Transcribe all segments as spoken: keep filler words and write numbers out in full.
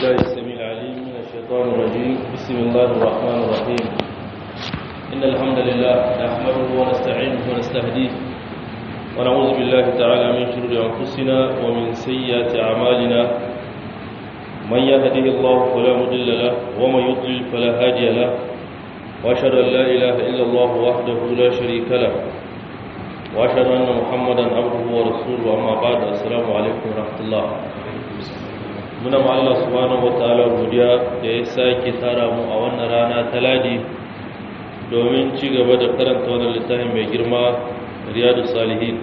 بالله السميع العليم من الشيطان الرجيم بسم الله الرحمن الرحيم إن الحمد لله نحمده ونستعينه ونستهديه ونعوذ بالله تعالى من شرور أنفسنا ومن سيئات أعمالنا من يهده الله فلا مضل له ومن يضلل فلا هادي له وأشهد أن لا إله إلا الله وحده لا شريك له وأشهد أن محمدا عبده ورسوله أما بعد السلام عليكم ورحمة الله. muna ma Allah subhanahu wataala godiya da ya sake tara mu a wannan rana ta Ladi domin ci gaba da karanta wannan littafin mai girma Riyadus Salihin.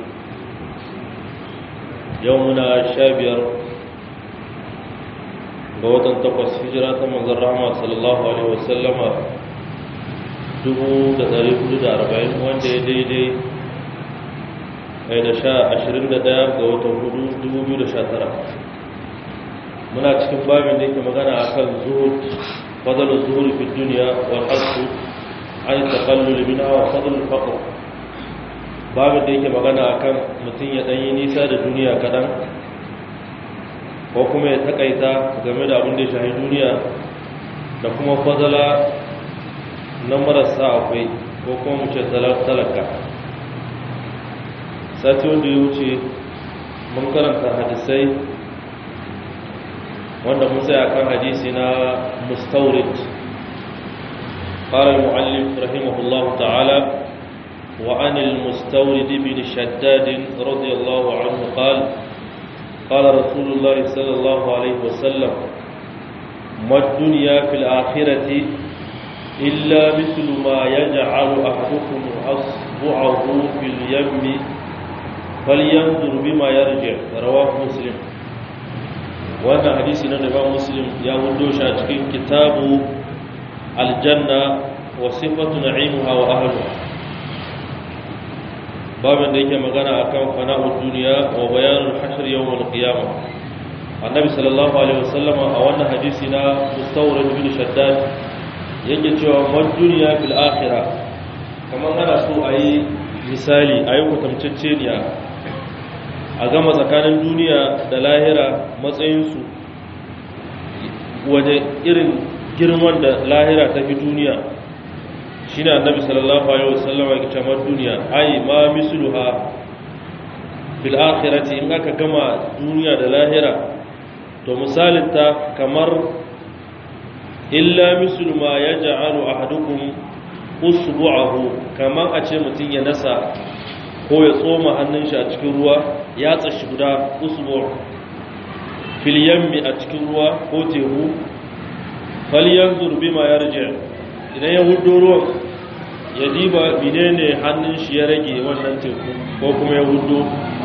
Yau muna sha biyar ga watan takwas hijira ta manzon Rahama sallallahu alaihi wasallama dubu da ɗari hudu da arba'in wanda ya daidai da sha ashirin da ɗaya ga watan hudu dubu biyu da sha tara. muna cikin babin da yake magana akan zuhud fadlul zuhud fi dunya wal hasb an taqallul minha wa fadlul faqr. babin da yake magana akan mutun ya dan yi nisa da duniya kadan ko kuma ya takaita game da abin da ya shafi duniya da kuma fadala na marasa akwai ko kuma mu ce talaka. sati wanda ya wuce mun karanta hadisai wanda mun sai akan hadisi na mustawrid. qala al-muallif rahimahullah ta'ala wa an al-mustawrid bin shaddad radiyallahu anhu qala qala rasulullah sallallahu alayhi wa sallam ma ad-dunya fil akhirati illa mithlu ma yaj'alu ahadukum asbu'ahu fil yammi falyanzur bima yarji' rawahu muslim. wannan hadisi na Imam Muslim ya wudo shi a cikin kitabu aljanna wa sifatu na'imuha wa ahliha, babin da yake magana akan fana'ud dunya wa bayanul hashr yawm al-qiyamah. annabi sallallahu alaihi wasallam a wannan hadisi na mustawrid bin shaddad yake cewa mad dunya fil akhirah, kaman ana so ayi misali ayi kwatamceceniya a gama tsakanin duniya da lahira matsayinsu waje irin girman da lahira ta fi duniya shi ne annabi sallallahu alaihi wasallam ya ce ma duniya ai ma misluha bil akhirati, in aka gama duniya da lahira to misalin ta kamar illa mislu ma yaj'alu ahadukum usbu'ahu, kaman a ce mutun ya nasa ko ya tsoma hannun shi a cikin ruwa ya tsashi guda usbu fil yammi a cikin ruwa ko tehu falyanzur bima yarji', idan ya hudo ruwan ya diba menene hannun shi ya rage wannan teku ko kuma ya hudo.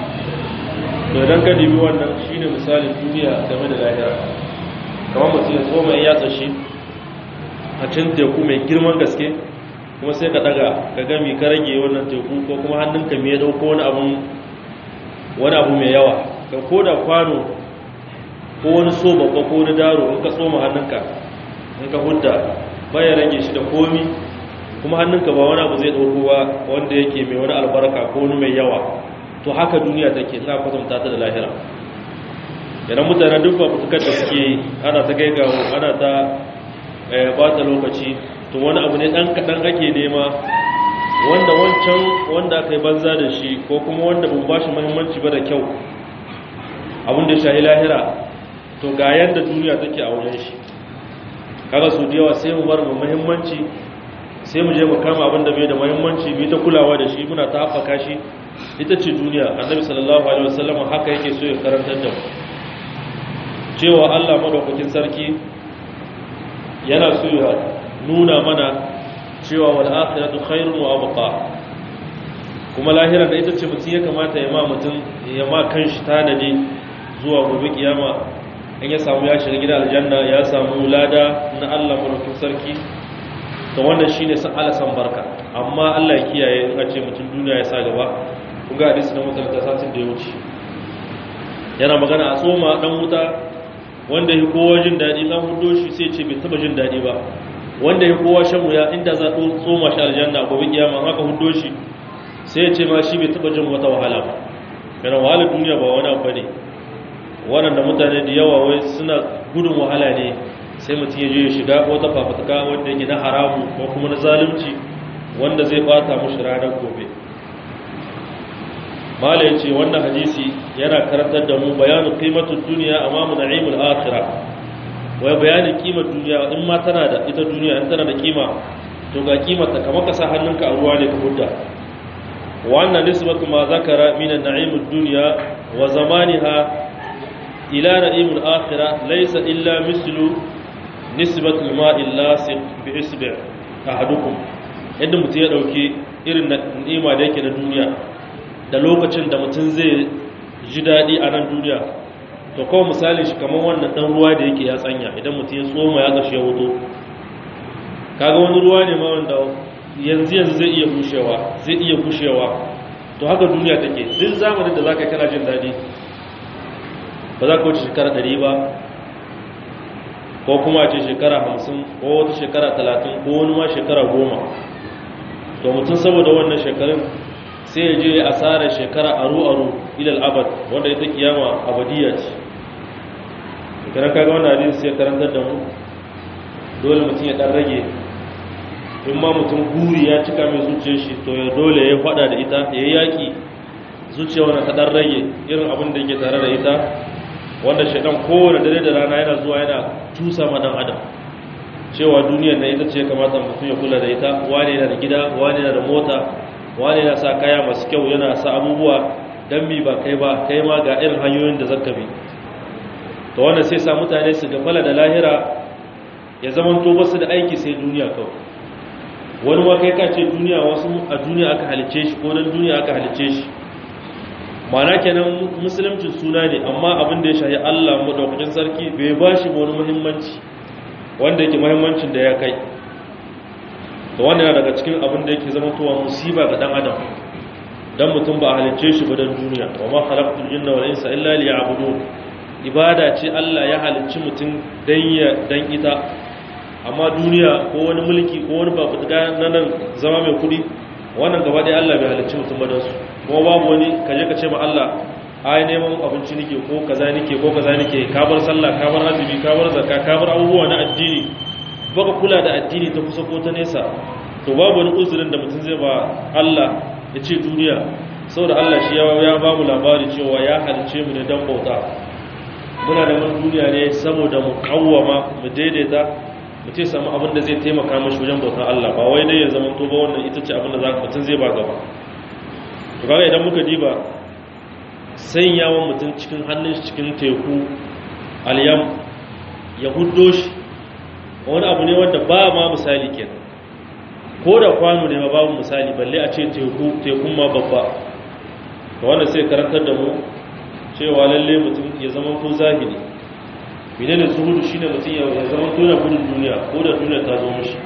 to idan ka dibi wannan shine misalin duniya game da lahira, kamar mutum ya tsoma ya tsashi a cikin teku mai girman gaske kuma sai ka daga ka gami ka rage wannan teku ko kuma hannunka mai dauko wani abu wani abu mai yawa ka koda kwano ko wani so babba ko wani daro in ka tsoma hannunka in ka hudda baya rage shi da komi, kuma hannunka ba wani abu zai dauko ba wanda yake mai wani albarka ko wani mai yawa. to haka duniya take ina kwatanta ta da lahira. idan mutane duk ba fitukar da suke ana ta gaigawo ana ta bata lokaci, to wani abu ne dan kadan ake nema wanda wancan wanda aka yi banza da shi ko kuma wanda ban bashi muhimmanci ba da kyau abin da shahi lahira, to ga yanda duniya take a wajen shi. kaga su da yawa sai mu bar mu muhimmanci, sai mu je mu kama abin da bai da muhimmanci mu ta kulawa da shi muna ta haɓaka shi. ita ce duniya. annabi sallallahu alaihi wasallam haka yake so ya karantar da mu cewa Allah madaukakin sarki yana so ya nuna mana cewa wal akhiratu khairun wa abqa, kuma lahira da ita ce mutum ya kamata ya ma mutum ya ma kanshi tanadi zuwa gobe kiyama. in ya samu ya shiga gidan aljanna ya samu lada na Allah madaukakin sarki, to wannan shine san Allah san barka. amma Allah ya kiyaye in a ce mutum duniya ya sa gaba. kun ga hadisi na mutalata satin da ya wuce yana magana a tsoma dan wuta wanda ya kowa jin daɗi kan hudo shi sai ce bai taba jin daɗi ba, wanda ya kowa shan wuya inda za a tsoma shi aljanna gobe kiyama haka hudo shi sai ya ce ma shi bai taba jin wata wahala ba. kana wahalar duniya ba wani abu ne, waɗanda mutane da yawa wai suna gudun wahala ne sai mutum ya je ya shiga wata fafutuka wanda yake na haramu ko kuma na zalunci wanda zai bata mushi ranar gobe. mala ya ce wannan hadisi yana karantar da mu bayanin qimatud duniya amamu na'imul akhirah, wai bayanin kimar duniya in ma tana da ita duniya in tana da kima to ga kimar ta kamar ka sa hannunka a ruwa ne ka hudda. wannan nisbatu ma zakara min an-na'imud dunya wa zamaniha ila na'imul akhirah laysa illa mislu nisbatu al-ma'i al-lasiq bi isbi' ahadukum. yadda mutum ya dauki irin ni'ima da yake na duniya da lokacin da mutum zai ji daɗi a nan duniya, to kawai misali shi kamar wannan ɗan ruwa da yake ya tsanya idan mutum ya tsoma ya gashi ya wuto, kaga wani ruwa ne ma wanda yanzu yanzu zai iya bushewa zai iya bushewa to haka duniya take. duk zamanin da za ka yi kana jin daɗi ba za ka wuce shekara ɗari ba, ko kuma ce shekara hamsin ko wata shekara talatin ko wani ma shekara goma. to mutum saboda wannan shekarun sai ya je asarar shekara aru-aru ilal abad, wanda ita kiyama abadiyya ce. shekarar kaga wannan hadisi sai karantar da mu dole mutum ya dan rage, in ma mutum guri ya cika mai zuciyar shi to ya dole ya fada da ita, ya yi yaki zuciya wannan ta dan rage irin abin da yake tare da ita, wanda shaidan kowane dare da rana yana zuwa yana tusa ma dan adam cewa duniyar na ita ce kamata mutum ya kula da ita. wani yana da gida, wani yana da mota, wani yana sa kaya masu kyau, yana sa abubuwa, dan mi ba kai ba, kai ma ga irin hanyoyin da zaka bi. to wannan sai sa mutane su gafala da lahira, ya zaman to basu da aiki sai duniya kawai. wani ma kai ka ce duniya, wasu a duniya aka halice shi ko dan duniya aka halice shi. mana kenan musulunci suna ne, amma abin da ya shahi Allah madaukakin sarki bai bashi wani muhimmanci wanda yake muhimmancin da ya kai. to wannan yana daga cikin abin da yake zama towa musiba ga dan adam, dan mutum ba a halicce shi ba dan duniya. wa ma khalaqtul jinna wal insa illa liya'budun. ibada ce Allah ya halicci mutum dan ya dan ita, amma duniya ko wani mulki ko wani babu daga nan zama mai kudi, wannan gaba dai Allah bai halicci mutum ba dan su. kuma babu wani kaje ka ce ma Allah ai neman abinci nake ko kaza nake ko kaza nake, ka bar sallah, ka bar azumi, ka bar zakka, ka bar abubuwa na addini, baka kula da addini ta kusa ko ta nesa, to babu wani uzurin da mutum zai ba Allah ya ce duniya. saboda Allah shi ya ba mu labari cewa ya halice mu ne dan bauta. muna da mun duniya ne saboda mu kawwama mu daidaita, mu ce samu abin da zai taimaka mashi wajen bautar Allah, ba wai dai ya zama to ba wannan ita ce abin da zaka mutum zai ba gaba. to kaga idan muka diba sanyawan mutum cikin hannun shi cikin teku alyam ya huddo shi, wani abu ne wanda ba ma misali kenan, ko da kwano ne ma babu misali, balle a ce teku tekun ma babba. to wanda sai karantar da mu cewa lalle mutum ya zama to zahiri. menene zuhudu? shine mutum ya zama to yana gudun duniya ko da duniya ta zo mishi.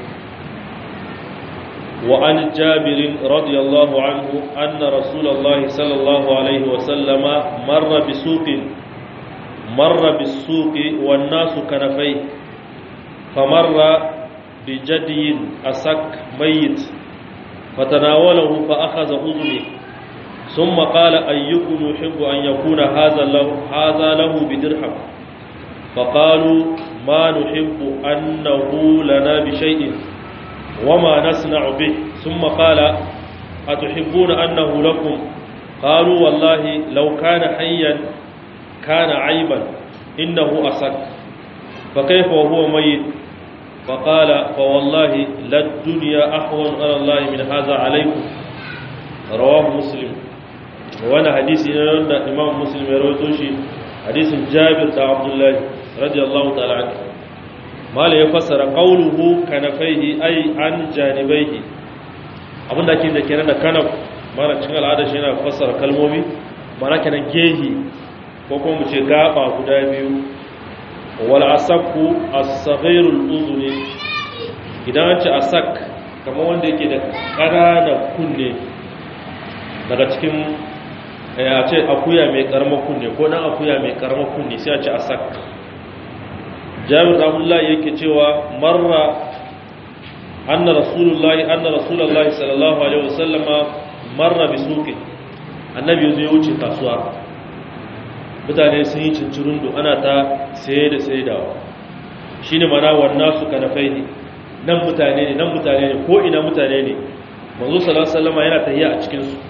wa an jabir radiyallahu anhu anna rasulullahi sallallahu alaihi wa sallama marra bi suqin marra bis suqi wan nasu kanafai famarra بجدي أسك ميت فتناوله فأخذ أذنه ثم قال أيكم يحب أن يكون هذا له, هذا له بدرهم فقالوا ما نحب أنه لنا بشيء وما نصنع به ثم قال أتحبون أنه لكم قالوا والله لو كان حيا كان عيبا إنه أسك فكيف وهو ميت فقال فوالله لا الدنيا أحوال على الله من هذا عليكم رواه مسلم. وانا حديث إن إمام مسلم يرويتوشي حديث جابر بن عبد الله رضي الله تعالى عنه ما لا يفسر قوله كنفيه أي عن جانبيه. abin da ke da kenan da kanaf mana cikin al'ada shi yana fassara kalmomi, mana kenan gehi ko kuma mu ce gaba guda biyu. wal asakku as-saghirul udhuni, idan an ce asak kamar wanda yake da ƙananan kunne daga cikin a ce akuya mai karamar kunne ko dan akuya mai karamar kunne sai a ce asak. Jabir Abdullah yake cewa marra anna rasulullahi anna rasulullahi sallallahu alaihi wasallama marra bi suqin, annabi yazo ya wuce kasuwa mutane sun yi cincirundo ana ta saye da saidawa shine mana wannan su kanafai ne nan mutane ne nan mutane ne ko ina mutane ne manzo sallallahu alaihi wasallam yana tahiya a cikin su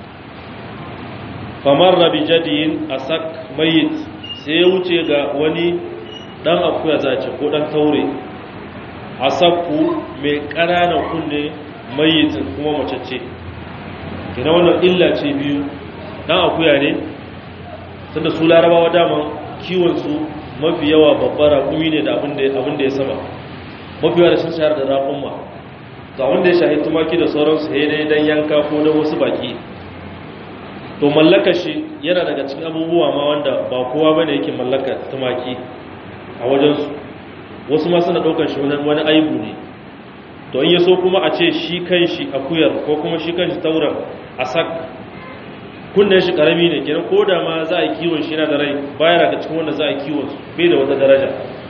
famarra bi jadiyin asak mayit sai ya wuce ga wani dan akuya zace ko dan taure asakku mai ƙananan kunne mayitin kuma macece kina wannan illa ce biyu dan akuya ne tunda su larabawa daman kiwon su mafi yawa babbar raƙumi ne da abin da abin da ya sama mafi yawa da sun shahar da raƙumma to wanda ya shahi tumaki da sauransu sai dai dan yanka ko da wasu baki to mallaka shi yana daga cikin abubuwa ma wanda ba kowa bane yake mallaka tumaki a wajensu wasu ma suna daukar shi wani aibu ne to in yaso kuma a ce shi kanshi akuyar ko kuma shi kanshi tauran asak kunnen shi karami ne kenan ko da ma za a kiwon shi yana da rai baya daga cikin wanda za a kiwon su bai da wata daraja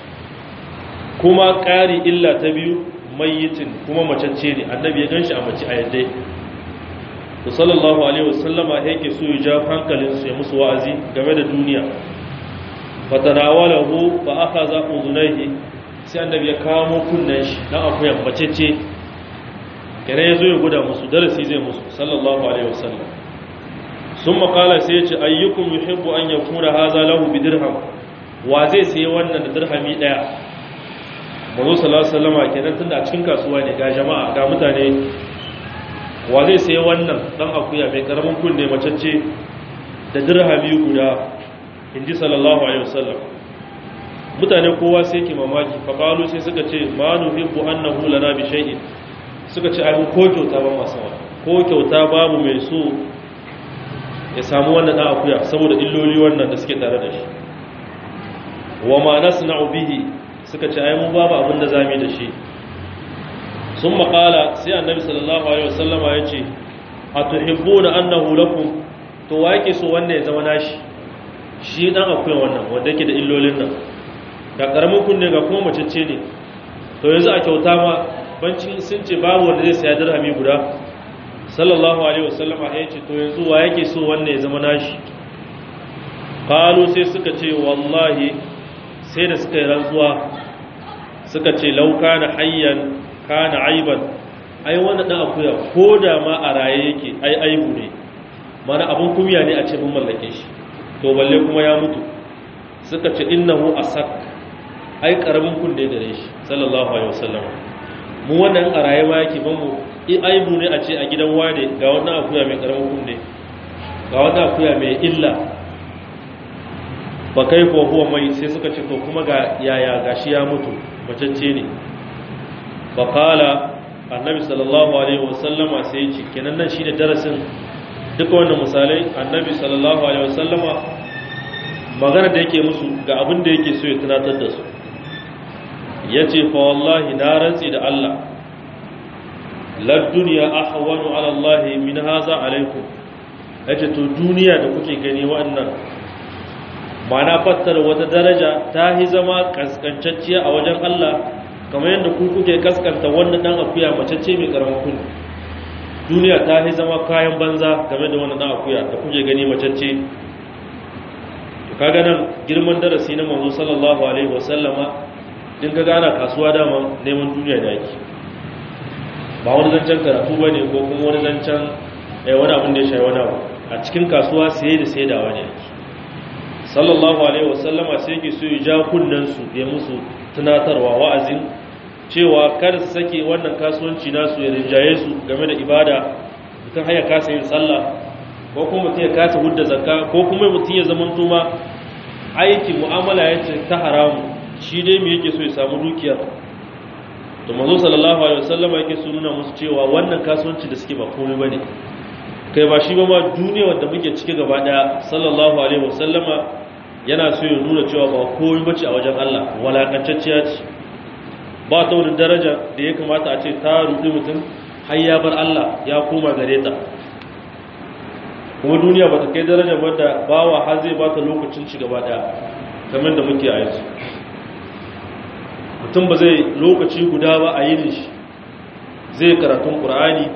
kuma ƙari illa ta biyu mayyitin kuma macece ne annabi ya ganshi a mace a yadda to sallallahu alaihi wasallama yake so ya ja hankalin su ya musu wa'azi game da duniya fatanawalahu fa akhadha udunayhi sai annabi ya kamo kunnen shi dan akwai macece kare yazo ya guda musu darasi zai musu sallallahu alaihi wasallam summa qala sai ya ce ayyukum yuhibbu an yakuna hadha lahu bidirham wa zai sai wannan da dirhami daya manzo sallallahu alaihi wasallama kenan tunda a cikin kasuwa ne ga jama'a ga mutane wa zai sai wannan dan akuya mai karamin kunne macece da dirhami guda inji sallallahu alaihi wasallam mutane kowa sai ke mamaki fa qalu sai suka ce ma nuhibbu annahu lana bi shay'in suka ce ai ko kyauta ba masa ko kyauta babu mai so ya samu wannan dan akuya saboda illoli wannan da suke tare da shi wa ma nasna'u bihi suka ce ai mu babu abin da zamu yi da shi sun maƙala sai annabi sallallahu alaihi wasallama ya ce a tuhibbuna annahu lakum to wa yake so wanda ya zama nashi shi dan akwai wannan wanda yake da illolin nan da karamin kunne ga kuma macece ne to yanzu a kyauta ma bancin sun ce babu wanda zai saya dirhami guda sallallahu alaihi wasallama ya ce to yanzu wa yake so wanda ya zama nashi qalu sai suka ce wallahi sai da suka yi rantsuwa suka ce law kana hayyan kana aiban ai wannan dan akuya ko da ma a raye yake ai aibu ne mana abun kumiya ne a ce mun mallake shi to balle kuma ya mutu suka ce innahu asak ai karamin kunne gare shi sallallahu alaihi wasallam mu wannan a raye ma yake ban mu aibu ne a ce a gidan wane ga wannan akuya mai karamin kunne ga wannan akuya mai illa ba kai ko huwa mai sai suka ce to kuma ga yaya gashi ya mutu macece ne faƙala annabi sallallahu alaihi wasallama sai ya ce kenan nan shi ne darasin duka wannan misalai annabi sallallahu alaihi wasallama magana da yake musu ga abin da yake so ya tunatar da su ya ce fa wallahi na rantsi da Allah lad duniya ahwanu ala Allah min haza alaikum yace to duniya da kuke gani wannan ma'ana fattara wata daraja ta hi zama kaskancacciya a wajen Allah kamar yadda ku kuke kaskanta wannan dan akuya macece mai karamin kunne duniya ta yi zama kayan banza game da wannan dan akuya da kuke gani macece to kaga nan girman darasi na manzo sallallahu alaihi wasallama din ka gana kasuwa dama neman duniya da yake ba wani zancen karatu bane ko kuma wani zancen eh wani abin da ya shayi wani abu a cikin kasuwa saye da saidawa ne yake sallallahu alaihi wasallama sai yake so ya ja kunnan su ya musu tunatarwa wa'azin cewa kar su sake wannan kasuwanci nasu ya rinjaye su game da ibada mutum haya kasa yin sallah ko kuma mutum ya kasa hudda zakka ko kuma mutum ya zaman tuma aiki mu'amala ya ce ta haramu shi dai me yake so ya samu dukiya to manzo sallallahu alaihi wasallam yake so nuna musu cewa wannan kasuwanci da suke ba komai bane kai ba shi ba ma duniya wanda muke cike gaba daya sallallahu alaihi wasallama yana so ya nuna cewa ba komai bace a wajen Allah walakantacciya ce ba ta wani daraja da ya kamata a ce ta rudi mutum har ya bar Allah ya koma gare ta kuma duniya ba ta kai daraja wadda bawa har zai ba ta lokacin ci gaba daya kamar da muke a yanzu mutum ba zai lokaci guda ba a yin shi zai karatun Qur'ani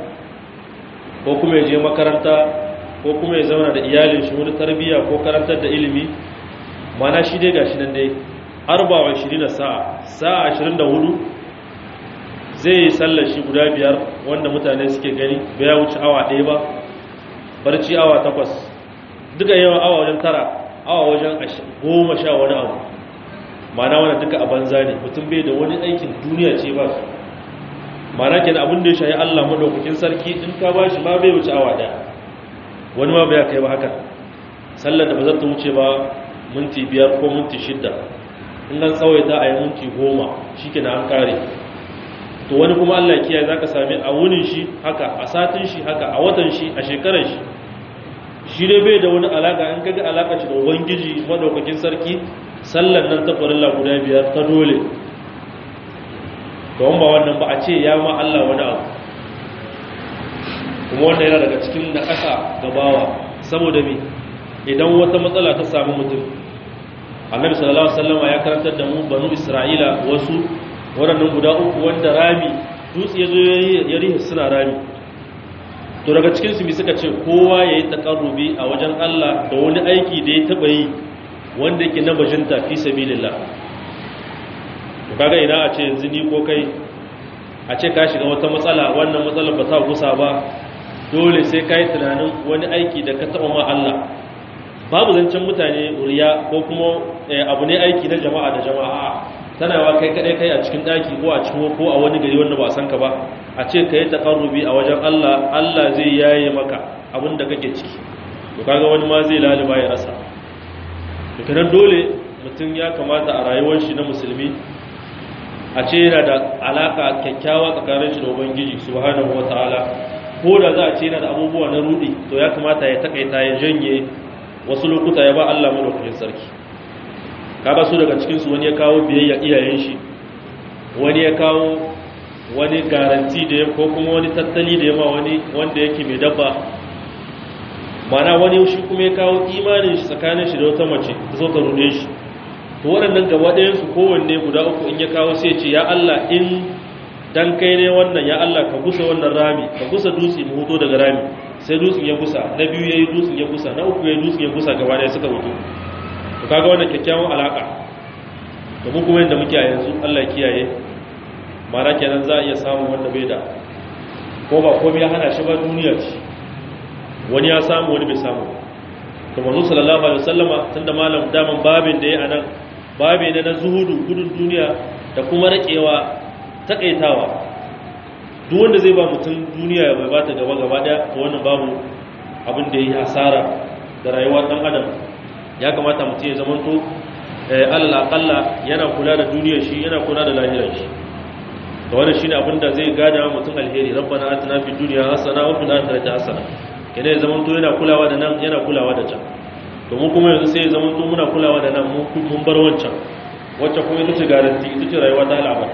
ko kuma ya je makaranta ko kuma ya zauna da iyalin shi wani tarbiyya ko karantar da ilimi mana shi dai gashi nan dai arba wa ashirin sa'a sa'a ashirin da hudu zai yi sallar shi guda biyar wanda mutane suke gani bai ya wuce awa ɗaya ba barci awa takwas duka yawan awa wajen tara awa wajen goma sha wani abu mana wani duka a banza ne mutum bai da wani aikin duniya ce ba su mana ke da abin da ya shayi Allah madaukakin sarki in ka ba shi ma bai wuce awa ɗaya wani ma bai kai ba haka sallar da ba za ta wuce ba minti biyar ko minti shidda in an tsawaita a yi minti goma shi ke na an kare to wani kuma Allah kiyaye za ka sami a wunin shi haka a satin shi haka a watan shi a shekarar shi shi dai bai da wani alaka in kaga alaka shi da ubangiji madaukakin sarki sallan nan ta farilla guda biyar ta dole to ba wannan ba a ce ya ma Allah wani abu kuma wannan yana daga cikin na ƙasa gabawa saboda me idan wata matsala ta samu mutum annabi sallallahu alaihi wasallam ya karantar da mu banu isra'ila wasu waɗannan guda uku wanda rami dutse ya zo ya rihe suna rami to daga cikinsu mi suka ce kowa ya yi taƙarrubi a wajen Allah da wani aiki da ya taɓa yi wanda yake na bajinta fi sabilillah to kaga ina a ce yanzu ni ko kai a ce ka shiga wata matsala wannan matsalar ba ta gusa ba dole sai ka yi tunanin wani aiki da ka taɓa ma Allah babu zancen mutane riya ko kuma abu ne aiki na jama'a da jama'a tana wa kai kadai kai a cikin daki ko a cikin ko a wani gari wanda ba san ka ba a ce kai taqarrubi a wajen Allah Allah zai yaye maka abin da kake ciki to kaga wani ma zai laliba ya rasa to kenan dole mutum ya kamata a rayuwar shi na musulmi a ce yana da alaka kyakkyawa tsakanin shi da ubangiji subhanahu wataala ko da za a ce yana da abubuwa na rudi to ya kamata ya takaita ya janye wasu lokuta ya ba Allah madaukakin sarki kaga su daga cikinsu wani ya kawo biyayya iyayen shi wani ya kawo wani garanti da ya ko kuma wani tattali da ya ma wani wanda yake mai dabba mana wani shi kuma ya kawo imanin shi tsakanin shi da wata mace ta zo ta rude shi to waɗannan gaba ɗayansu kowanne guda uku in ya kawo sai ce ya Allah in dan kai ne wannan ya Allah ka gusa wannan rami ka gusa dutse mu hoto daga rami sai dutsen ya gusa na biyu yayi dutsen ya gusa na uku yayi dutsen ya gusa gaba ɗaya suka hoto to kaga wannan kyakkyawan alaka to mu kuma yanda muke a yanzu Allah kiyaye mara kenan za a iya samu wanda bai da ko ba komai ya hana shi ba duniya ce wani ya samu wani bai samu to manzo sallallahu alaihi wasallama tunda malam daman babin da yayi anan babe ne na zuhudu gudun duniya da kuma rakewa takaitawa duk wanda zai ba mutum duniya ya bai bata gaba gaba daya to wannan babu abin da yayi hasara da rayuwar dan adam ya kamata mutum ya zamanto Allah akalla yana kula da duniyar shi yana kula da lahirar shi to wannan shine abin da zai gada mutum alheri rabbana atina fid dunya hasana wa fil akhirati hasana kene ya zamanto yana kulawa da nan yana kulawa da can to mu kuma yanzu sai ya zamanto muna kulawa da nan mun bar wancan wacce kuma ita ce garanti ita ce rayuwa ta al'amari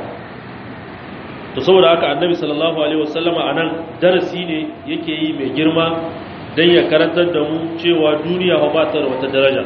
to saboda haka annabi sallallahu alaihi wasallama anan darasi ne yake yi mai girma dan ya karantar da mu cewa duniya ba ta da wata daraja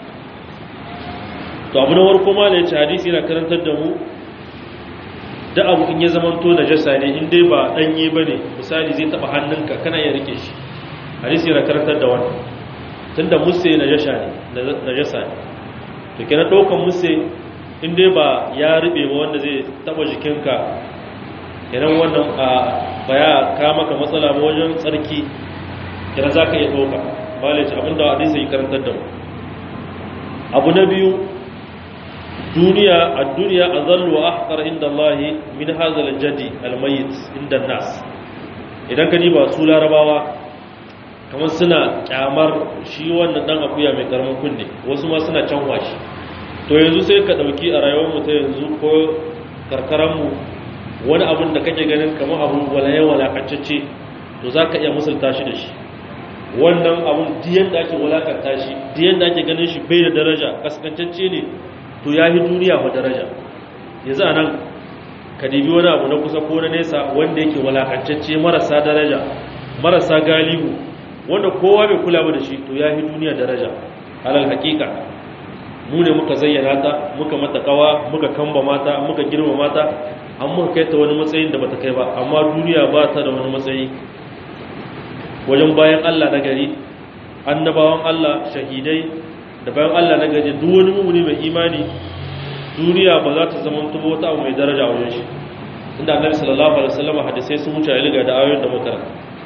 to abu na warko ma da yace hadisi yana karantar da mu da abu in ya zamanto najasa ne in dai ba danye bane misali zai taba hannunka kana iya rike shi hadisi yana karantar da wannan tunda musse najasa ne najasa ne to kenan daukan musse in dai ba ya rube ba wanda zai taba jikinka kenan wannan ba ya ka maka matsala ba wajen tsarki kenan za ka iya ɗauka ba laici abinda hadisi yi karantar da mu abu na biyu duniya a duniya a zallu a haƙar inda Allah min hazal jadi almayit inda nas idan ka ba su larabawa kamar suna kyamar shi wannan dan akuya mai karamin kunne wasu ma suna canwa shi to yanzu sai ka ɗauki a rayuwar mu ta yanzu ko karkaranmu wani abin da kake ganin kamar abu walaye walakacce to za ka iya musulta shi da shi wannan abun diyan da ake walakanta shi diyan da ake ganin shi bai da daraja kaskantacce ne to ya yi duniya wa daraja yanzu a nan ka dibi wani abu na kusa ko na nesa wanda yake walakantacce marasa daraja marasa galihu wanda kowa bai kula ba da shi to ya yi duniya daraja alal hakika mu ne muka zayyana ta muka mata kawa muka kamba mata muka girma mata an muka kai ta wani matsayin da bata kai ba amma duniya ba ta da wani matsayi wajen bayan Allah na gari annabawan Allah shahidai da bayan Allah na gaje duk wani mu'mini mai imani duniya ba za ta zama tuba wata abu mai daraja wajen shi inda Annabi sallallahu alaihi wasallam hadisai sun wuce liga da ayoyin da muka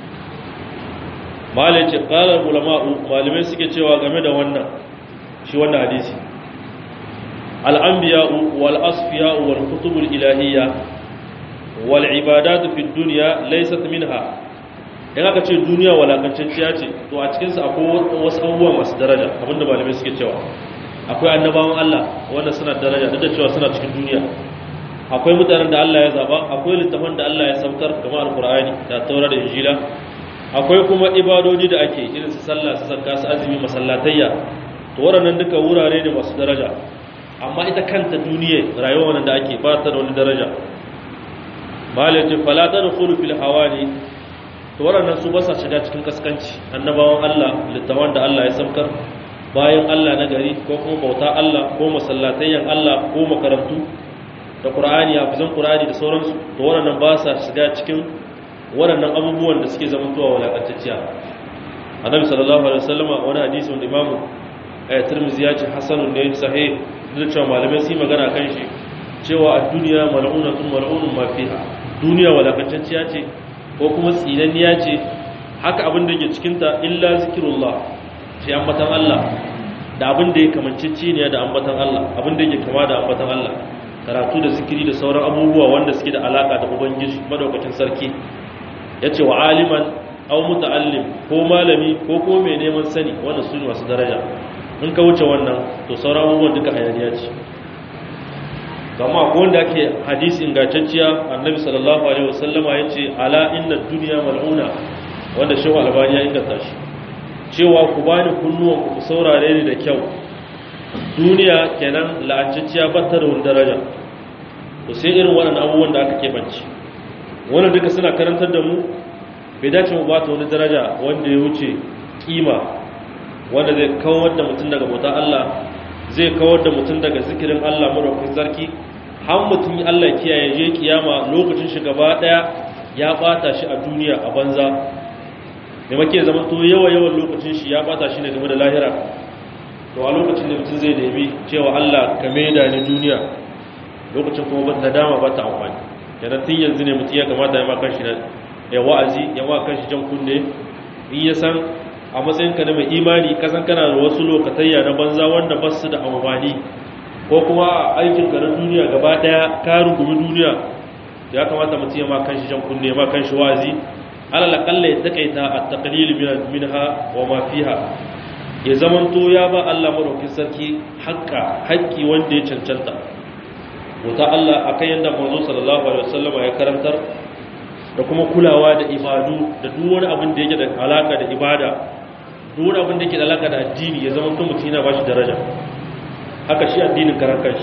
malai ce qala ulama malamai suke cewa game da wannan shi wannan hadisi al-anbiya wal asfiya wal kutub al-ilahiyya wal ibadatu fi dunya laysat minha in aka ce duniya walakancacciya ce to a cikin sa akwai wasu abubuwa masu daraja abinda malamai suke cewa akwai annabawan Allah wanda suna daraja duk da cewa suna cikin duniya akwai mutanen da Allah ya zaba akwai littafan da Allah ya saukar kamar alqur'ani da taura da injila akwai kuma ibadodi da ake irin su sallah su zakka su azumi masallatayya to waɗannan duka wurare ne masu daraja amma ita kanta duniya rayuwar wannan da ake ba ta da wani daraja malaka fala tadkhulu fil hawani to waɗannan su ba sa shiga cikin kaskanci annabawan Allah littafan da Allah ya saukar bayan Allah na gari ko kuma bauta Allah ko masallatayyan Allah ko makarantu da Qur'ani hafizan Qur'ani da sauransu to waɗannan ba sa shiga cikin waɗannan abubuwan da suke zamantowa walakantacciya annabi sallallahu alaihi wasallama wani hadisi wanda imamu ayat tirmidhi ya ce hasanun ne sahih da cewa malamai su magana kan shi cewa a duniya mal'unatun mal'unun ma fiha duniya walakantacciya ce ko kuma tsinanniya ce haka abin da yake cikin ta illa zikrullah sai ambatan Allah da abin da yake kamanceci ne da ambatan Allah abin da yake kama da ambatan Allah karatu da zikiri da sauran abubuwa wanda suke da alaka da ubangiji madaukakin sarki yace wa aliman aw muta'allim ko malami ko ko mai neman sani wanda su ne masu daraja in ka wuce wannan to sauran abubuwan duka hayaniya ce kama ko wanda ake hadisi ingantacciya annabi sallallahu alaihi wasallama yace ala inna dunya mal'una wanda shehu albani ya inganta shi cewa ku bani kunnuwan ku saurare ni da kyau duniya kenan la'ancacciya ba ta da wani daraja to sai irin waɗannan abubuwan da aka keɓance wannan duka suna karantar da mu bai dace mu ba ta wani daraja wanda ya wuce kima wanda zai kawar da mutum daga bauta Allah zai kawar da mutum daga zikirin Allah madaukakin sarki har mutum Allah kiyaye je kiyama lokacin shi gaba daya ya bata shi a duniya a banza me make zaman to yawa yawan lokacin shi ya bata shi ne game da lahira to a lokacin da mutum zai nemi cewa Allah ka maida ni duniya lokacin kuma ba nadama ba ta amfani yana tun yanzu ne mutum ya kamata ya ma kanshi ya wa'azi ya ma kanshi jan kunne in ya san a matsayin ka na mai imani ka san kana da wasu lokatayya na banza wanda ba su da amfani ko kuma aikin ka na duniya gaba daya ka rungumi duniya ya kamata mutum ya ma kanshi jan kunne ya ma kanshi wa'azi alal aqalla ya takaita at-taqlil minha wa ma fiha ya zamanto ya ba Allah madaukakin sarki haƙƙa haƙƙi wanda ya cancanta wuta Allah akan yanda manzo sallallahu alaihi wasallam ya karantar da kuma kulawa da ibadu da duk wani abin da yake da alaka da ibada duk wani abin da yake da alaka da addini ya zamanto mutum yana bashi daraja haka shi addinin karan kanshi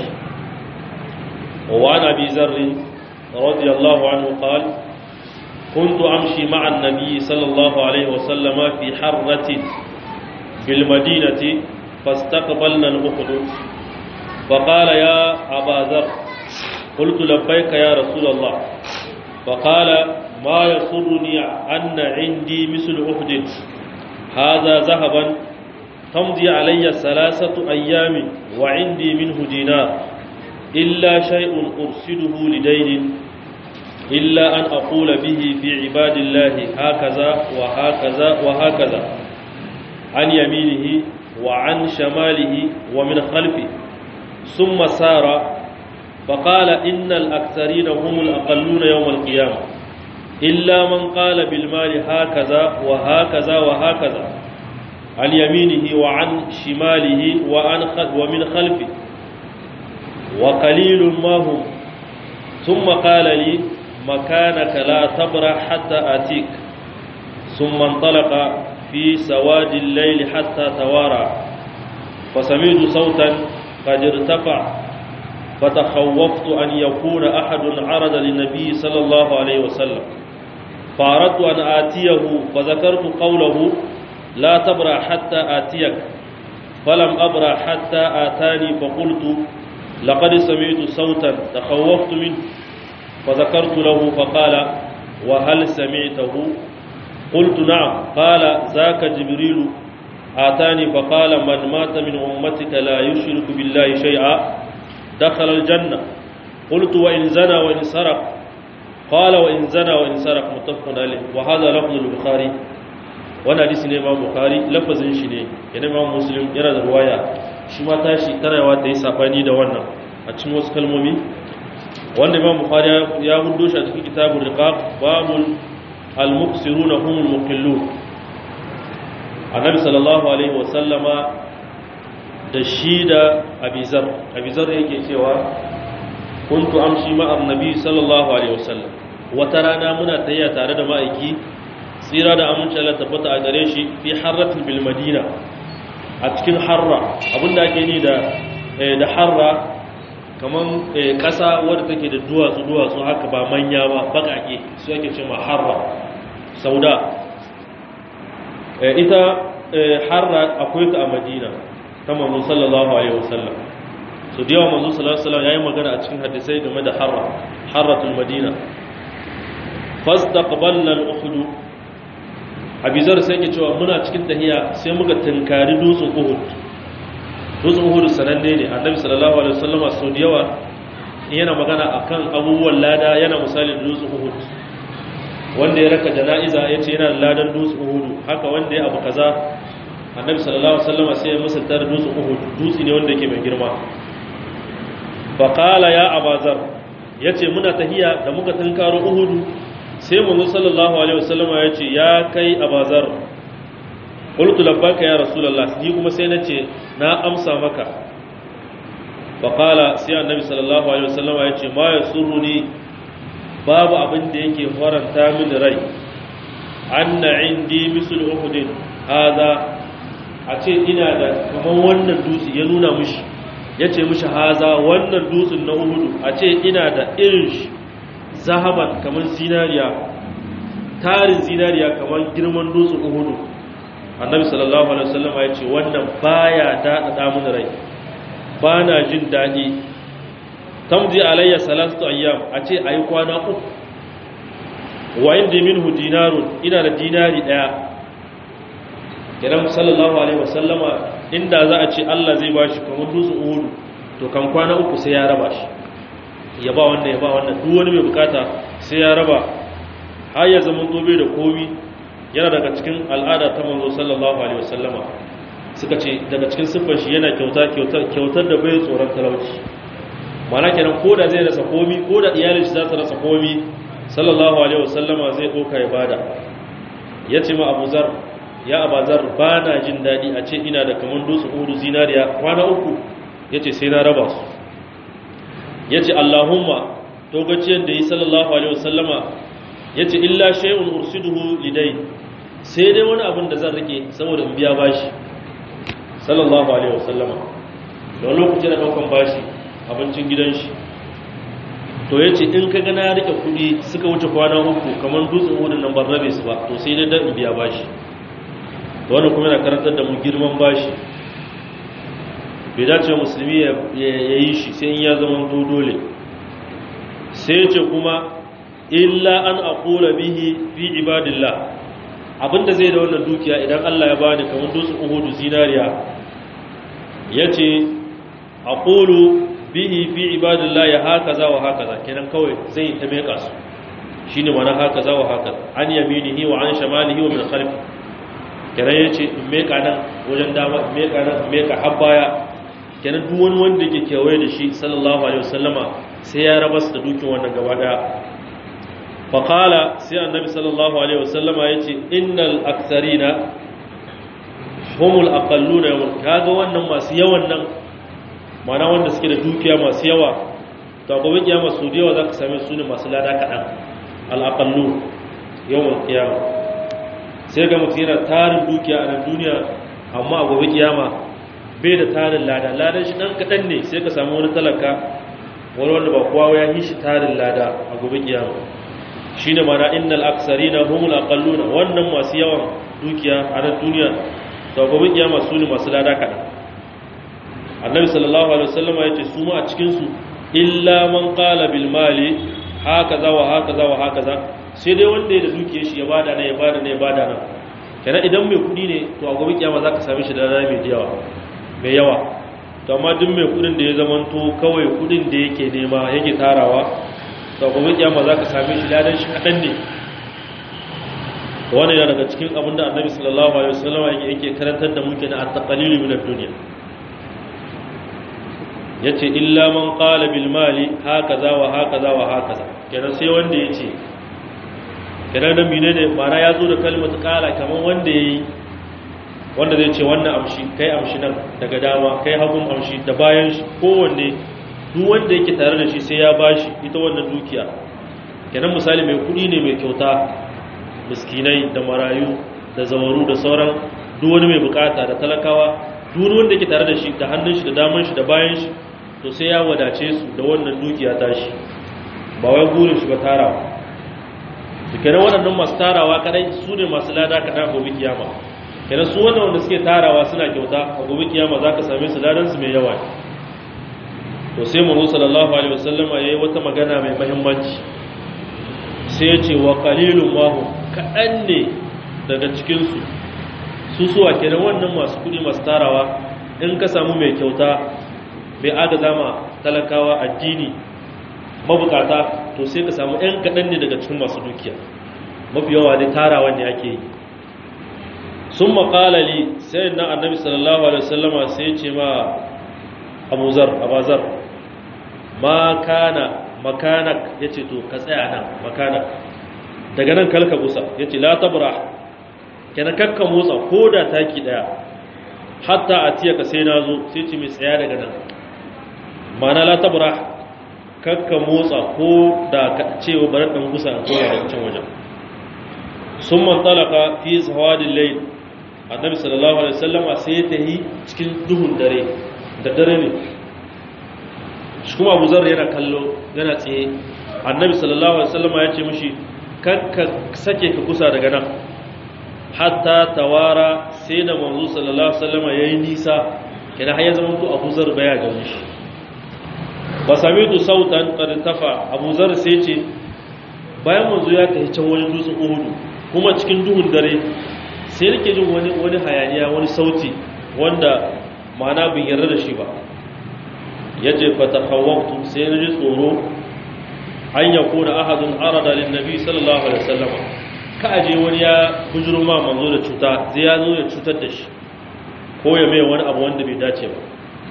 wa ana bi zarri radiyallahu anhu qala كنت أمشي مع النبي صلى الله عليه وسلم في حرة بالمدينة فاستقبلنا الأخدود فقال يا أبا ذر قلت لبيك يا رسول الله فقال ما يسرني أن عندي مثل أحد هذا ذهبا تمضي علي ثلاثة أيام وعندي منه دينار إلا شيء أرسله لدين إلا أن أقول به في عباد الله هكذا وهكذا وهكذا عن يمينه وعن شماله ومن خلفه ثم سار فقال إن الأكثرين هم الأقلون يوم القيامة إلا من قال بالمال هكذا وهكذا وهكذا عن يمينه وعن شماله وعن ومن خلفه وقليل ما هم ثم قال لي مكانك لا تبرح حتى آتيك ثم انطلق في سواد الليل حتى توارى فسمعت صوتا قد ارتفع فتخوفت أن يكون أحد عرض للنبي صلى الله عليه وسلم فأردت أن آتيه فذكرت قوله لا تبرح حتى آتيك فلم أبرح حتى آتاني فقلت لقد سمعت صوتا تخوفت منه فذكرت له فقال وهل سمعته قلت نعم قال ذاك جبريل atani fa qala man mata min ummatika la yushriku billahi shay'a dakhala al-janna qultu wa in zana wa in saraq qala wa in zana wa in saraq muttafaqun alayh wa hadha lafz al-bukhari wannan hadisi ne Imam Bukhari lafazin shi ne yana Imam Muslim yana da riwaya shi ma tashi tarawa ta yi sabani da wannan a cikin wasu kalmomi wanda Imam Bukhari ya hudo shi a cikin kitabul riqaq babul al-muqsiruna humul muqillun annabi sallallahu alaihi wa sallama da shi da Abizar Abizar yake cewa kuntu amshi ma annabi sallallahu alaihi wa sallam wata rana muna tayya tare da ma'aiki tsira da aminci Allah tabbata a gare shi fi harratin bil madina a cikin harra abinda ake ni da da harra kaman kasa wadda take da duwatsu duwatsu haka ba manya ba bakake su ake cewa harra sauda ita harra akwai ta a madina ta manzo sallallahu alaihi wasallam so da yawa manzo sallallahu alaihi wasallam yayi magana a cikin hadisai game da harra harratul madina fastaqbalna al-uhud Abizar sai ke cewa muna cikin tahiya sai muka tunkari dutsen Uhud dutsen Uhud sananne ne annabi sallallahu alaihi wasallam sau da yawa yana magana akan abubuwan lada yana misali da dutsen Uhud wanda ya raka jana'iza yace yana da ladan dutsen Uhud haka wanda ya abu kaza annabi sallallahu alaihi wasallam sai ya misalta da dutsen Uhud dutse ne wanda yake mai girma fa qala ya Abazar yace muna tahiya da muka tunkaro Uhud sai manzo sallallahu alaihi wasallam ya ce ya kai Abazar qultu labbaka ya rasulullah ni kuma sai nace na amsa maka fa qala sai annabi sallallahu alaihi wasallam ya ce ma yasurruni babu abin da yake faranta min rai anna indi misl uhud hada a ce ina da kaman wannan dutse ya nuna mishi yace mishi haza wannan dutsen na Uhud a ce ina da irin shi zahaban kamar zinariya tarin zinariya kamar girman dutsen Uhud annabi sallallahu alaihi wasallam ya ce wannan baya dada mun rai bana jin dadi tamji alayya salatu ayyam a ce ayi kwana uku wa indi minhu dinarun ina da dinari daya kiran sallallahu alaihi wasallama inda za a ce Allah zai bashi kamar dutsen Uhud to kan kwana uku sai ya raba shi ya ba wanda ya ba wannan duk wani mai bukata sai ya raba har ya zama tobe da komi yana daga cikin al'ada ta manzo sallallahu alaihi wasallama suka ce daga cikin siffar shi yana kyauta kyautar kyautar da bai tsoron talauci mana kenan ko da zai rasa komi ko da iyalin shi za ta rasa komi sallallahu alaihi wasallama zai doka ya bada yace ma Abu Zar ya Abazar bana jin dadi a ce ina da kaman dutsen Uhud zinariya kwana uku yace sai na raba su ya ce Allahumma togaciyar da yi sallallahu alaihi wasallama ya ce illa shay'un ursiduhu lidai sai dai wani abin da zan rike saboda in biya bashi sallallahu alaihi wasallama da lokacin da daukan bashi abincin gidan shi to ya ce in ka gana rike kudi suka wuce kwana uku kamar dutsen hudun nan ban rabe su ba to sai dai dan in biya bashi to wannan kuma yana karantar da mu girman bashi bai dace musulmi ya yi shi sai in ya zama dole sai ce kuma illa an aqula bihi fi ibadillah abinda zai da wannan dukiya idan Allah ya bani kamar dutsen Uhud zinariya yace aqulu bihi fi ibadillah ya hakaza wa hakaza kenan kawai zai ta meka su shine mana hakaza wa hakaza an yaminihi wa an shamalihi wa min khalfi kenan yace in meka nan wajen dama in meka nan in meka habbaya kenan duk wani wanda yake kewaye da shi sallallahu alaihi wasallama sai ya raba su da dukin wannan gaba daya fa qala sai annabi sallallahu alaihi wasallama yace innal aktharina humul aqalluna yawm kaga wannan masu yawan nan mana wanda suke da dukiya masu yawa to gobe kiyama su da yawa zaka same su ne masu lada kadan al aqallu yawm qiyama sai ga mutum yana tarin dukiya a nan duniya amma a gobe kiyama bai da tarin lada ladan shi dan kadan ne sai ka samu wani talaka wani wanda ba kowa ya yi shi tarin lada a gobe kiyama shine mana innal aksarina humul aqalluna wannan masu yawan dukiya a nan duniya to gobe kiyama su ne masu lada kadan annabi sallallahu alaihi wasallam yace su ma a cikin su illa man qala bil mali hakaza wa hakaza wa hakaza sai dai wanda ya da dukiyar shi ya bada ne ya bada ne ya bada nan kenan idan mai kudi ne to a gobe kiyama zaka same shi da lada mai yawa mai yawa to amma duk mai kudin da ya zamanto kawai kudin da yake nema yake tarawa to a gobe kiyama zaka same shi ladan shi kadan ne wannan yana daga cikin abin da Annabi sallallahu alaihi wasallam yake karantar da mu kenan at-taqlil min ad-dunya yace illa man qala bil mali hakaza wa hakaza wa hakaza kenan sai wanda yace kenan da menene mara yazo da kalmar qala kaman wanda yayi wanda zai ce wannan amshi kai amshi nan daga dama kai hagun amshi da bayan shi kowanne duk wanda yake tare da shi sai ya bashi ita wannan dukiya kenan misali mai kudi ne mai kyauta miskinai da marayu da zawaru da sauran duk wani mai bukata da talakawa duk wanda yake tare da shi da hannun shi da daman shi da bayan shi to sai ya wadace su da wannan dukiya tashi ba wai gurin shi ba tarawa to kenan waɗannan masu tarawa kadai su ne masu lada kada gobe kiyama kenan su wannan wanda suke tarawa suna kyauta a gobe kiyama zaka same su ladan su mai yawa to sai mu sallallahu alaihi wasallama yayi wata magana mai muhimmanci sai ya ce wa qalilun ma hum kadan ne daga cikin su su suwa kenan wannan masu kudi masu tarawa in ka samu mai kyauta bai agaza ma talakawa addini mabukata to sai ka samu ɗan kaɗan ne daga cikin masu dukiya mafi yawa dai tarawa ne ake yi sun makalali sai na annabi sallallahu alaihi wasallama sai ce ma abuzar abazar ma kana makanak ya ce to ka tsaya nan makanak daga nan kalka gusa ya ce la tabra kenan kakka motsa ko da taki daya hatta a tiya ka sai na zo sai ce mai tsaya daga nan mana la tabra kakka motsa ko da ka cewa bari dan gusa ko daga can wajen sun man talaka fi sawadil layl annabi sallallahu alaihi wasallama sai ta yi cikin duhun dare da dare ne shi kuma Abu Zar yana kallo yana tsaye annabi sallallahu alaihi wasallama ya ce mishi kakka sake ka kusa daga nan hatta tawara sai da manzo sallallahu alaihi wasallama yayi nisa kina har ya zama to Abu Zar baya ganin shi ba samitu sautan qad tafa Abu Zar sai ce bayan manzo ya tafi can wani dutsen Uhud kuma cikin duhun dare sai nake jin wani wani hayaniya wani sauti wanda ma'ana bin yarda da shi ba yace fa takhawwatu sai na ji tsoro an yakuna ahadun arada lin nabi sallallahu alaihi wasallam ka aje wani ya bujuro ma manzo da cuta zai ya zo ya cutar da shi ko ya mai wani abu wanda bai dace ba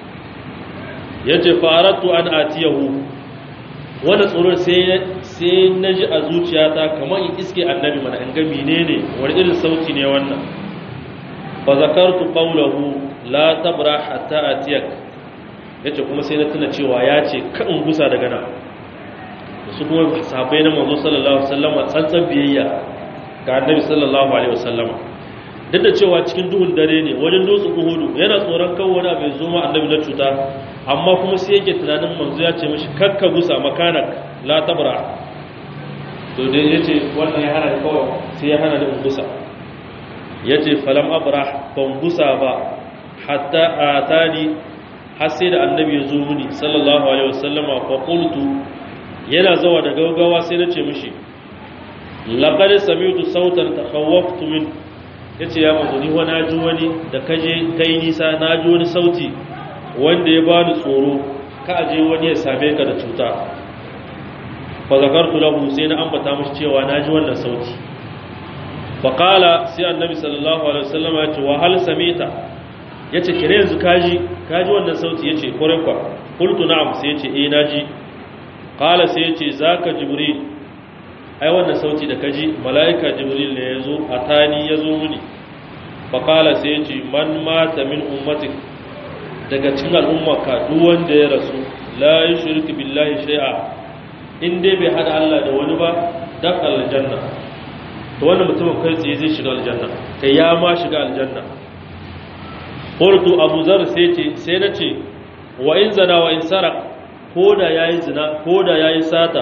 yace faratu an atiyahu wanda tsoro sai sai naji a zuciyata kamar in iske annabi mana in ga menene wani irin sauti ne wannan fa zakartu qawluhu la tabra hatta atiyak yace kuma sai na tuna cewa ya ce kan gusa daga nan su kuma sahabbai na manzo sallallahu alaihi wasallam tsantsan biyayya ga annabi sallallahu alaihi wasallam duk da cewa cikin duhun dare ne wajen dutsen Uhud yana tsoron kan wani abu ya zo ma annabi na cuta amma kuma sai yake tunanin manzo ya ce mishi kakka gusa makanak la tabra to dai yace wannan ya hana kawai sai ya hana ni gusa yace falam abrah ban gusa ba hatta atani har sai da annabi ya zo mini sallallahu alaihi wasallama fa qultu yana zawa da gaugawa sai nace mishi laqad sami'tu sautan takhawwaftu min yace ya manzo ni wani ji wani da kaje kai nisa na ji wani sauti wanda ya bani tsoro ka aje wani ya same ka da cuta fa zakartu lahu sai na ambata mishi cewa na ji wannan sauti fa qala sai annabi sallallahu alaihi wasallama ya ce wa hal samita yace kire yanzu kaji kaji wannan sauti yace kore kwa qultu na'am sai yace eh naji qala sai yace zaka jibril ai wannan sauti da kaji malaika jibril ne yazo atani yazo muni fa qala sai yace man mata min ummatik daga cikin al'ummarka duk wanda ya rasu la yushriku billahi shay'a in dai bai hada Allah da wani ba dakal aljanna to wannan mutumin kai tsaye zai shiga aljanna kai ya ma shiga aljanna qultu abu zar sai ce sai nace wa in zana wa in sarak koda yayi zina koda yayi sata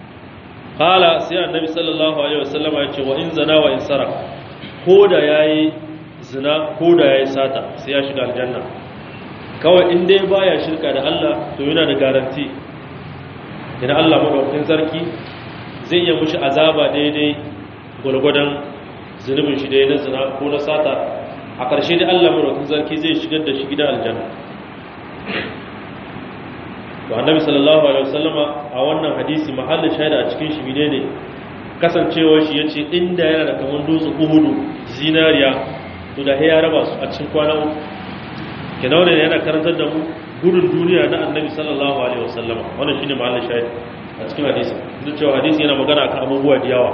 qala sai annabi sallallahu alaihi wasallam ya ce wa in zana wa in sarak koda yayi zina koda yayi sata sai ya shiga aljanna kawai in dai baya shirka da Allah to yana da garanti idan Allah madaukakin sarki zai yi mushi azaba daidai gurgudan zunubin shi da ya na zina ko na sata a ƙarshe da Allah madaukakin sarki zai shigar da shi gidan aljanna. to annabi sallallahu alaihi wasallama a wannan hadisi mahallin shaida a cikin shi ne kasancewar shi yace inda yana da kaman dutsen uhudu zinariya to da ya raba su a cikin kwana uku kenan ne yana karantar da mu gudun duniya na annabi sallallahu alaihi wasallama wannan shine mahallin shaida a cikin hadisi duk cewa hadisi yana magana akan abubuwa da yawa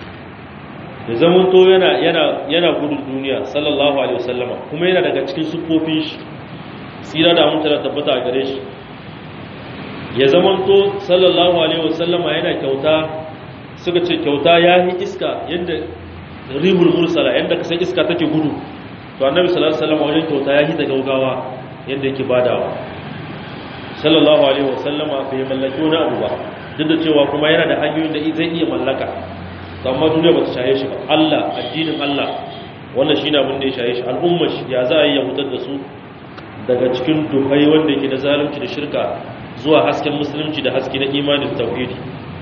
da zaman to yana yana yana gudun duniya sallallahu alaihi wasallama kuma yana daga cikin sufofin shi tsira da mun tara tabbata a gare shi ya zaman to sallallahu alaihi wasallama yana kyauta suka ce kyauta yayi iska yanda rihul mursala yanda kasan iska take gudu to annabi sallallahu alaihi wasallama wajen kyauta yayi ta gaugawa yanda yake badawa sallallahu alaihi wasallama bai mallaki wani abu ba duk da cewa kuma yana da hanyoyin da zai iya mallaka amma duniya bata shaye shi ba Allah addinin Allah wannan shine abin da ya shaye shi al'ummar shi ya za a yi ya hutar da su daga cikin dukai wanda yake da zalunci da shirka zuwa hasken musulunci da haske na imanin tauhidi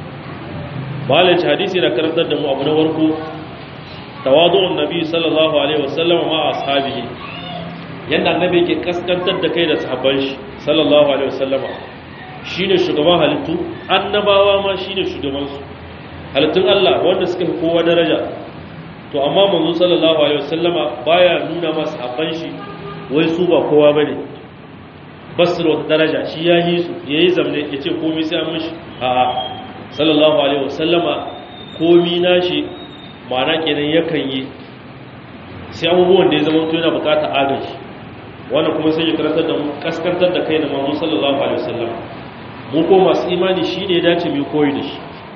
malaci hadisi na karantar da mu abu na farko tawadu'un nabi sallallahu alaihi wasallam ma ashabihi yanda annabi yake kaskantar da kai da sahabban shi sallallahu alaihi wasallama shine shugaban halittu annabawa ma shine shugaban su halittun Allah wanda suka fi kowa daraja to amma manzo sallallahu alaihi wasallama baya nuna masa sahabban shi wai su ba kowa bane basu da daraja shi ya yi su yayi zamne yace komai sai an mishi a'a sallallahu alaihi wasallama komai nashi ma'ana kenan yakan yi sai abubuwan da ya zama to yana bukata agaji wannan kuma sai ya karantar da mu kaskantar da kai da manzo sallallahu alaihi wasallam mu ko masu imani shine ya dace mu koyi da shi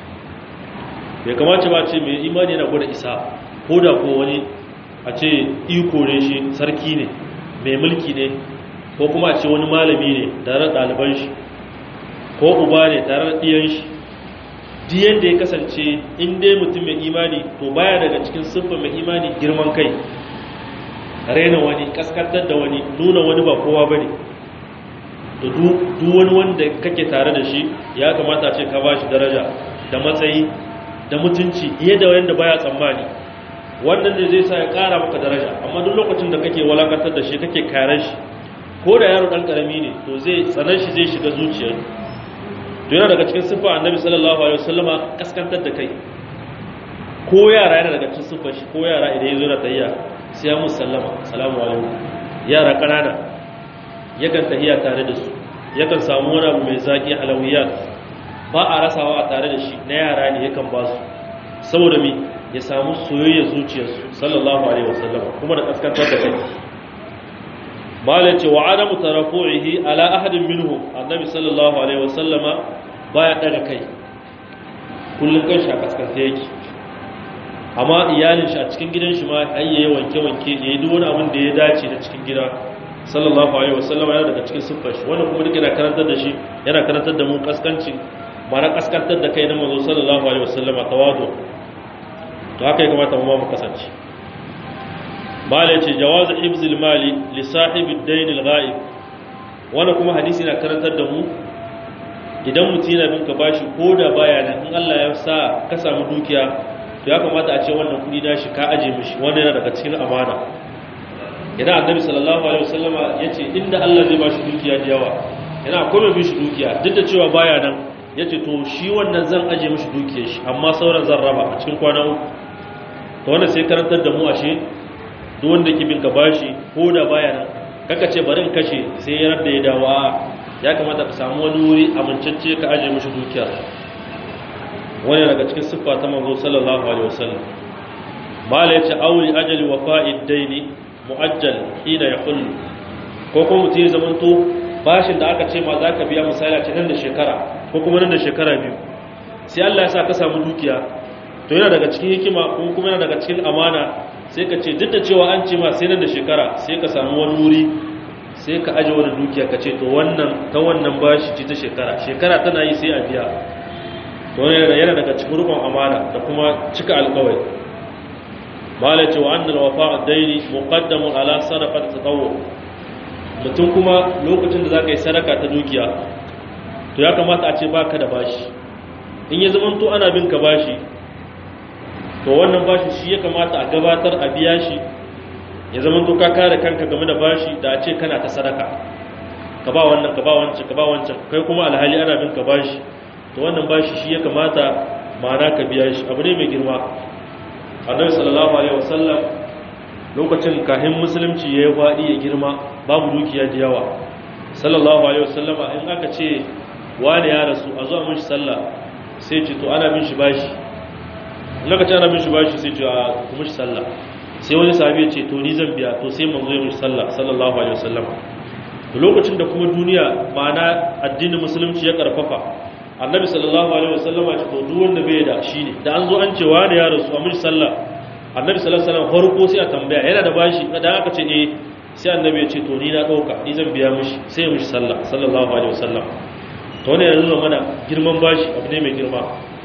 bai kamata ba ce mai imani yana gwada isa ko da ko wani a ce iko ne shi sarki ne mai mulki ne ko kuma a ce wani malami ne tare da ɗaliban shi ko uba ne tare da ɗiyan shi diyan da ya kasance in dai mutum mai imani to baya daga cikin siffar mai imani girman kai raina wani kaskantar da wani nuna wani ba kowa ba ne to duk wani wanda kake tare da shi ya kamata ce ka ba shi daraja da matsayi da mutunci iya da wanda baya tsammani wannan ne zai sa ya kara maka daraja amma duk lokacin da kake walakantar da shi kake kare shi ko da yaro dan karami ne to zai tsanan shi zai shiga zuciyar to yana daga cikin sifa annabi sallallahu alaihi wasallama kaskantar da kai ko yara yana daga cikin sifar shi ko yara idan yazo da tayya sai ya musallama assalamu alaikum yara kanana yakan tahiya tare da su yakan samu wani abu mai zaki halawiyat ba a rasawa a tare da shi na yara ne yakan ba su saboda me ya samu soyayya zuciyarsu sallallahu alaihi wasallam kuma da kaskantar da kai malai ce wa adamu tarafu'ihi ala ahadin minhum annabi sallallahu alaihi wasallama baya daga kai kullun kan shi a kaskanta yake amma iyalin shi a cikin gidan shi ma ayyaye wanke wanke ne yayi duk wani abin da ya dace da cikin gida sallallahu alaihi wasallama yana daga cikin siffar shi wannan kuma duk yana karantar da shi yana karantar da mu kaskanci mara kaskantar da kai na manzo sallallahu alaihi wasallama tawadu to haka ya kamata mu mu kasance malai ce jawaz hibzil mali li sahibi ad-dayn al-ghaib wannan kuma hadisi na karantar da mu idan mutum yana bin ka bashi ko da baya nan in Allah ya sa ka samu dukiya to ya kamata a ce wannan kudi nashi ka aje mishi wannan yana daga cikin amana idan annabi sallallahu alaihi wasallama yace inda Allah zai bashi dukiya da yawa yana kuma bi shi dukiya duk da cewa baya nan ya ce to shi wannan zan aje mashi dukiyar shi amma sauran zan raba a cikin kwana uku to wannan sai karantar da mu ashe duk wanda ke bin ka bashi ko da baya nan kaka ce bari in kashe sai ya radda ya dawo ya kamata ka samu wani wuri amincacce ka aje mashi dukiyar wani daga cikin siffa ta manzo sallallahu alaihi wasallam mala yace auli ajali wafa'id daini muajjal hina yahul ko kuma mutum ya zamanto bashin da aka ce ma za ka biya misali a ce nan da shekara ko kuma nan da shekara biyu sai Allah ya sa ka samu dukiya to yana daga cikin hikima ko kuma yana daga cikin amana sai ka ce duk da cewa an ce ma sai nan da shekara sai ka samu wani wuri sai ka aje wani dukiya ka ce to wannan ta wannan bashi ce ta shekara shekara tana yi sai a biya to yana daga cikin rukun amana da kuma cika alƙawari malai ce wa annal wafa'a daini muqaddamun ala sadaqat tatawwu mutum kuma lokacin da za ka yi sadaka ta dukiya to ya kamata a ce baka da bashi in ya zama to ana bin ka bashi to wannan bashi shi ya kamata a gabatar a biya shi, ya zama to ka kare kanka game da bashi da a ce kana ta sadaka, ka ba wannan ka ba wancan ka ba wancan, kai kuma alhali ana bin ka bashi, to wannan bashi shi ya kamata ma'ana ka biya shi. Abu ne mai girma. Annabi sallallahu alaihi wasallam lokacin kahin musulunci ya yi faɗi ya girma, babu dukiya da yawa, sallallahu alaihi wasallama in aka ce wani ya rasu a zuwa mishi sallah sai ce to ana bin shi bashi, in aka ce ana bin shi bashi sai ce a ku mishi sallah, sai wani sahabi ya ce to ni zan biya, to sai manzo ya mishi sallah sallallahu alaihi wasallama. to lokacin da kuma duniya ma'ana addinin musulunci ya karfafa, annabi sallallahu alaihi wasallama ya ce to duk wanda bai da shi ne, da an zo an ce wani ya rasu a mishi sallah, annabi sallallahu alaihi wasallam farko sai a tambaya yana da bashi, da aka ce eh sai annabi ya ce to ni na dauka ni zan biya mishi, sai ya mishi sallah sallallahu alaihi wasallam. to ne yanzu mana girman bashi abu ne mai girma,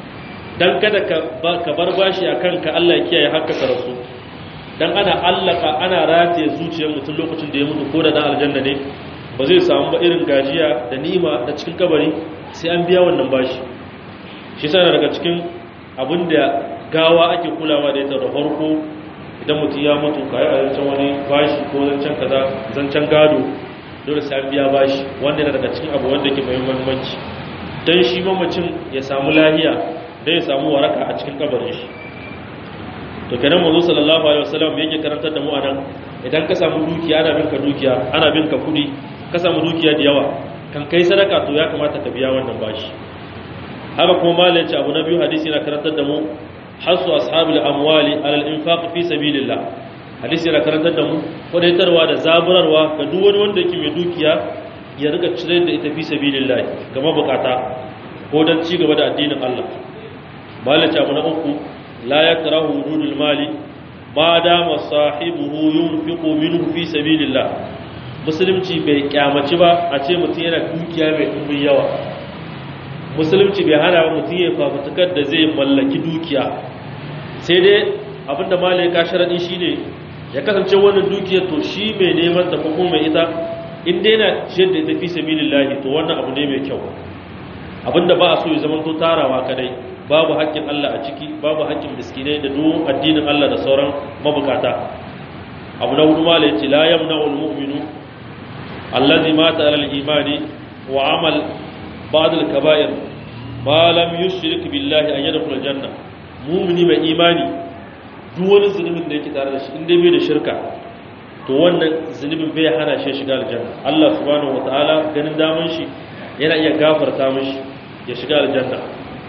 dan kada ka ka bar bashi akan ka, Allah ya kiyaye hakka ka rasu, dan ana allaka ana rataye zuciyar mutum lokacin da ya mutu ko da dan aljanna ne ba zai samu ba irin gajiya da nima da cikin kabari, sai an biya wannan bashi. shi yasa daga cikin abinda gawa ake kulawa da ita da farko, idan mutum ya mutu kai a zancen wani bashi ko zancen kaza zancen gado, dole sai an biya bashi. wanda yana daga cikin abu wanda ke mai muhimmanci dan shi mamacin ya samu lahiya, dan ya samu waraka a cikin kabarin shi. to kenan manzo sallallahu alaihi wasallam yake karantar da mu anan, idan ka samu dukiya ana binka dukiya ana binka kudi, ka samu dukiya da yawa kan kai sadaka, to ya kamata ka biya wannan bashi. haka kuma malai ce abu na biyu, hadisi yana karantar da mu hasu ashabul amwali alal infaq fi sabilillah. hadisi yana karantar da mu kwadaitarwa da zaburarwa ga duk wani wanda yake mai dukiya ya riga cire da ita fi sabilillah ga mabukata ko dan ci gaba da addinin Allah. malai ce abu na uku, la yakrahu wurudul mali ba da masahibuhu yunfiqu minhu fi sabilillah. musulunci bai kyamaci ba a ce mutum yana dukiya mai dumbin yawa, musulunci bai hana ba mutum ya fafutukar da zai mallaki dukiya, sai dai abinda malai ka sharadi shine ya kasance wannan dukiyar to shi mai neman ta ko mai ita in dai na ciyar da ita fi sabilillah, to wannan abu ne mai kyau. abinda ba a so ya zama to tarawa kadai, babu haƙƙin Allah a ciki, babu haƙƙin miskinai da duk addinin Allah da sauran mabukata. abu na hudu malai ce la yamna'ul mu'minu allazi mata alal imani wa amal ba'd al kaba'ir ma lam yushrik billahi an yadkhul janna. mu'mini mai imani duk wani zunubin da yake tare da shi inda bai da shirka, to wannan zunubin bai hana shi shiga aljanna. Allah subhanahu wataala ganin daman shi yana iya gafarta mishi ya shiga aljanna.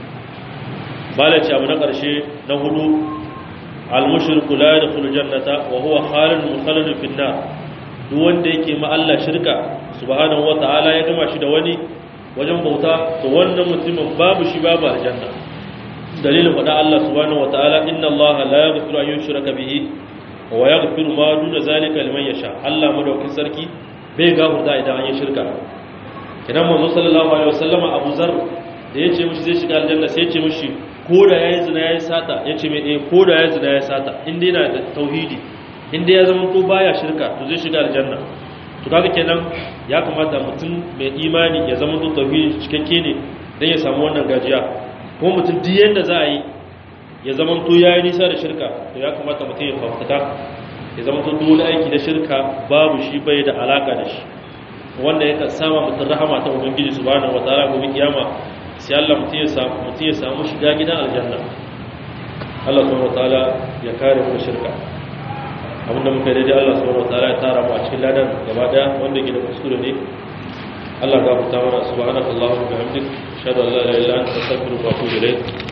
balaci abu na ƙarshe na hudu, al-mushriku la yadkhulu jannata wa huwa khalidun mukhalladun fi an-nar. duk wanda yake ma Allah shirka subhanahu wataala ya gama shi da wani wajen bauta, to wannan mutumin babu shi babu aljanna. dalilin faɗa Allah subhanahu wataala, inna Allah la yaghfiru an yushraka bihi wa yaghfiru ma duna zalika liman yasha. Allah madaukakin sarki bai gafarta idan an yi shirka. kidan manzo sallallahu alaihi wasallama Abu Zar da yace mishi zai shiga aljanna, sai yace mishi koda yayi zina yayi sata, yace mai eh koda yayi zina yayi sata, inda yana da tauhidi, inda ya zama to baya shirka, to zai shiga aljanna. to kaga kenan ya kamata mutum mai imani ya zama to tauhidi cikakke ne dan ya samu wannan gajiya. kuma mutum duk yanda za a yi ya zama to yayi nisa da shirka, to ya kamata mutum ya fafuta ya zama to dole aiki da shirka babu shi bai da alaka da shi. wanda yake sama mutum rahama ta ubangiji subhanahu wataala gobe kiyama, sai Allah mutum ya samu mutum ya samu shiga gidan aljanna. Allah subhanahu wataala ya kare mu shirka. abinda muka daidai Allah subhanahu wataala ya tara mu a cikin ladan gaba daya, wanda yake da kuskure ne Allah gafarta mana. subhanakallahumma wa bihamdika ashhadu an la ilaha illa anta astaghfiruka wa atubu ilayk.